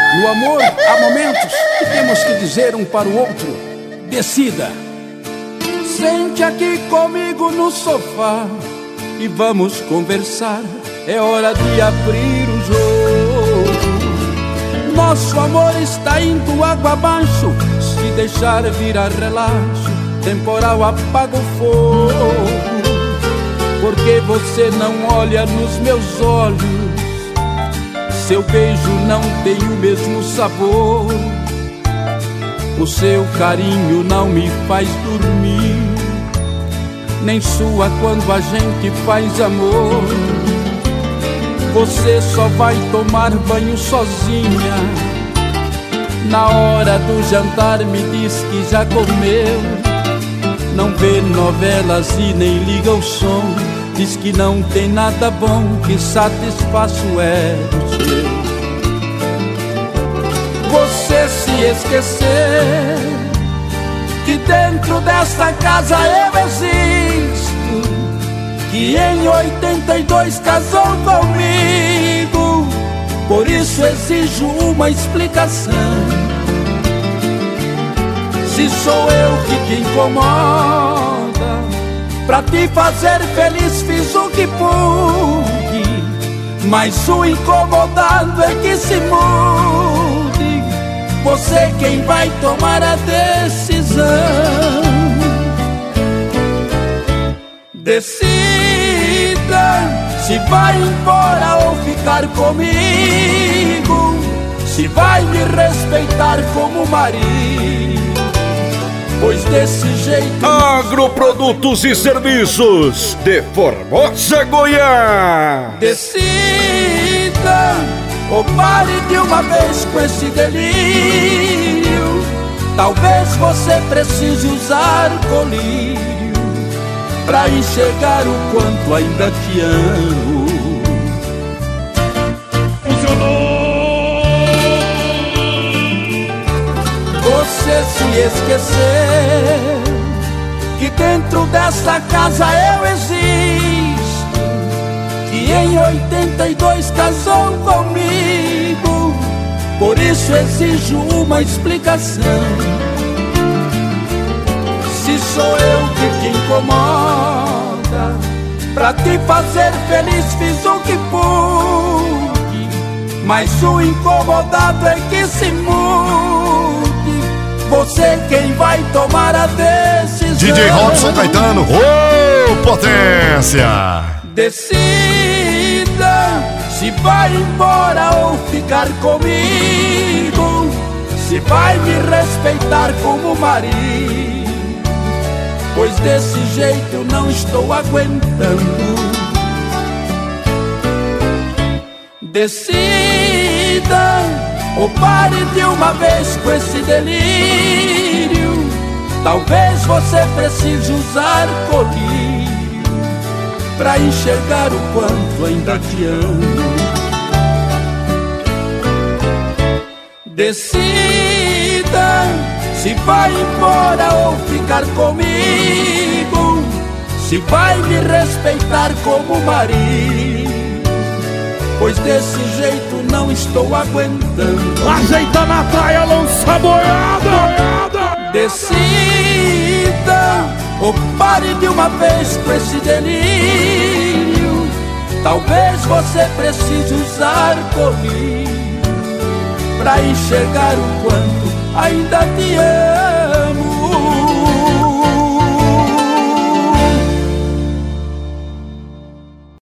No amor, há momentos que temos que dizer um para o outro: decida. Sente aqui comigo no sofá e vamos conversar. É hora de abrir o jogo. Nosso amor está indo água abaixo. Se deixar virar relaxo, temporal apaga o fogo. Porque você não olha nos meus olhos, seu beijo não tem o mesmo sabor. O seu carinho não me faz dormir, nem sua quando a gente faz amor. Você só vai tomar banho sozinha. Na hora do jantar me diz que já comeu. Não vê novelas e nem liga o som. Diz que não tem nada bom que satisfaça o ego seu. Você se esquecer que dentro desta casa eu existo, que em 82 casou comigo. Por isso exijo uma explicação. Se sou eu que te incomoda, pra te fazer feliz fiz o que pude, mas o incomodado é que se mude. Você quem vai tomar a decisão. Decida se vai embora ou ficar comigo, se vai me respeitar como marido, pois desse jeito... Agroprodutos e serviços de Formosa, Goiás. Decida ou pare de uma vez com esse delírio. Talvez você precise usar colírio pra enxergar o quanto ainda te amo. Você se esquecer que dentro dessa casa eu existo, que em 82 casou comigo. Por isso exijo uma explicação. Se sou eu que te incomoda, pra te fazer feliz fiz o que pude, mas o incomodado é que se mude. Você quem vai tomar a decisão. DJ Robson Caetano, ô potência! Decida se vai embora ou ficar comigo, se vai me respeitar como marido, pois desse jeito eu não estou aguentando. Decida ou pare de uma vez com esse delírio. Talvez você precise usar colírio pra enxergar o quanto ainda te amo. Decida se vai embora ou ficar comigo, se vai me respeitar como marido, pois desse jeito não estou aguentando. Ajeita na praia, lança boiada. Decida ou pare de uma vez com esse delírio. Talvez você precise usar colírio pra enxergar o quanto ainda te amo.